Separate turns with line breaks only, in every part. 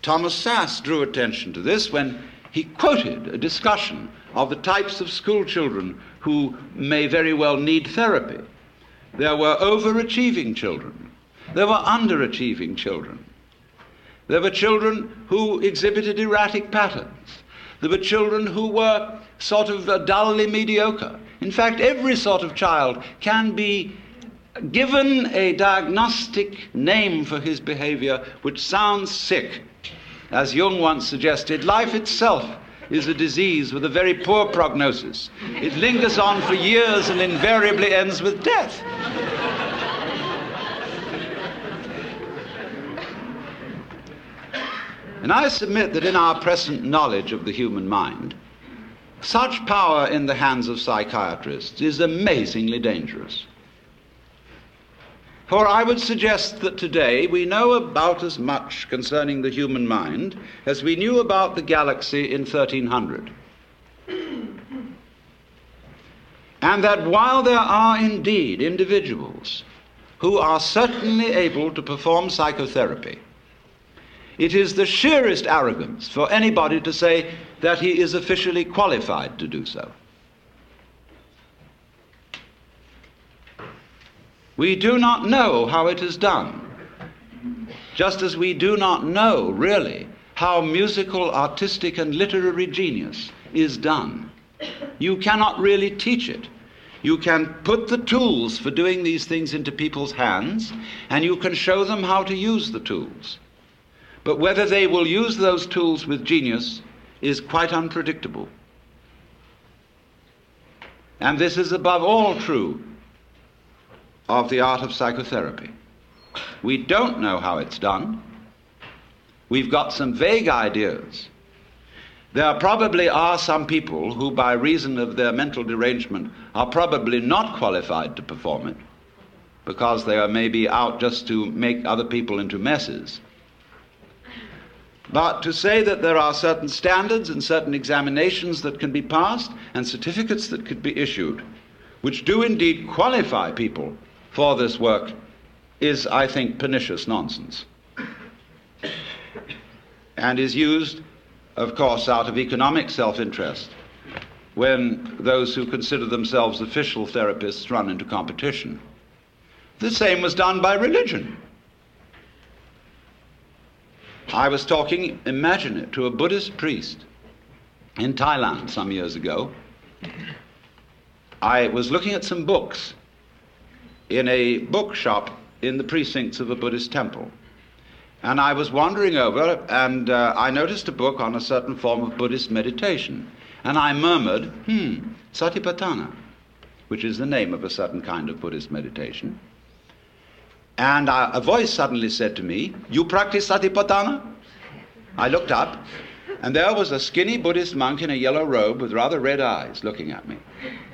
Thomas Sass drew attention to this when he quoted a discussion of the types of school children who may very well need therapy. There were overachieving children. There were underachieving children. There were children who exhibited erratic patterns. There were children who were sort of dully mediocre. In fact, every sort of child can be given a diagnostic name for his behavior which sounds sick. As Jung once suggested, life itself is a disease with a very poor prognosis. It lingers on for years and invariably ends with death. And I submit that in our present knowledge of the human mind, such power in the hands of psychiatrists is amazingly dangerous. For I would suggest that today we know about as much concerning the human mind as we knew about the galaxy in 1300. And that while there are indeed individuals who are certainly able to perform psychotherapy, it is the sheerest arrogance for anybody to say that he is officially qualified to do so. We do not know how it is done, just as we do not know, really, how musical, artistic, and literary genius is done. You cannot really teach it. You can put the tools for doing these things into people's hands, and you can show them how to use the tools. But whether they will use those tools with genius is quite unpredictable. And this is above all true of the art of psychotherapy. We don't know how it's done. We've got some vague ideas. There probably are some people who, by reason of their mental derangement, are probably not qualified to perform it, because they are maybe out just to make other people into messes. But to say that there are certain standards and certain examinations that can be passed and certificates that could be issued, which do indeed qualify people for this work, is, I think, pernicious nonsense, and is used, of course, out of economic self-interest when those who consider themselves official therapists run into competition. The same was done by religion. I was talking, imagine it, to a Buddhist priest in Thailand some years ago. I was looking at some books in a bookshop in the precincts of a Buddhist temple. And I was wandering over, and I noticed a book on a certain form of Buddhist meditation. And I murmured, Satipatthana, which is the name of a certain kind of Buddhist meditation. And a voice suddenly said to me, "You practice Satipatthana?" I looked up, and there was a skinny Buddhist monk in a yellow robe with rather red eyes looking at me.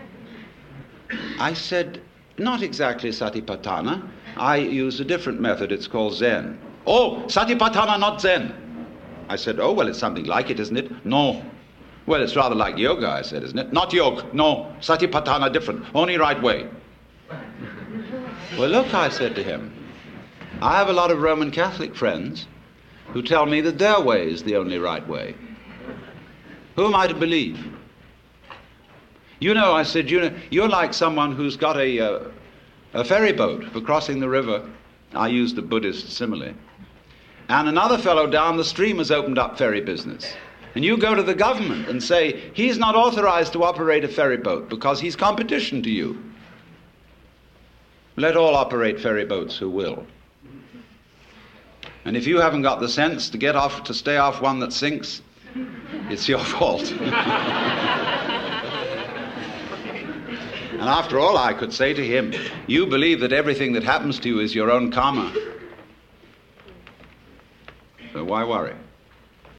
I said, "Not exactly Satipatthana. I use a different method. It's called Zen." "Oh, Satipatthana, not Zen." I said, "Oh, well, it's something like it, isn't it?" "No." "Well, it's rather like yoga," I said, "isn't it?" "Not yoga. No. Satipatthana different. Only right way." "Well, look," I said to him, "I have a lot of Roman Catholic friends who tell me that their way is the only right way. Who am I to believe?" "You know," I said, "you're like someone who's got a ferry boat for crossing the river." I used the Buddhist simile. "And another fellow down the stream has opened up ferry business. And you go to the government and say, he's not authorized to operate a ferry boat because he's competition to you. Let all operate ferry boats who will. And if you haven't got the sense to stay off one that sinks, it's your fault." And after all, I could say to him, "You believe that everything that happens to you is your own karma. So why worry?"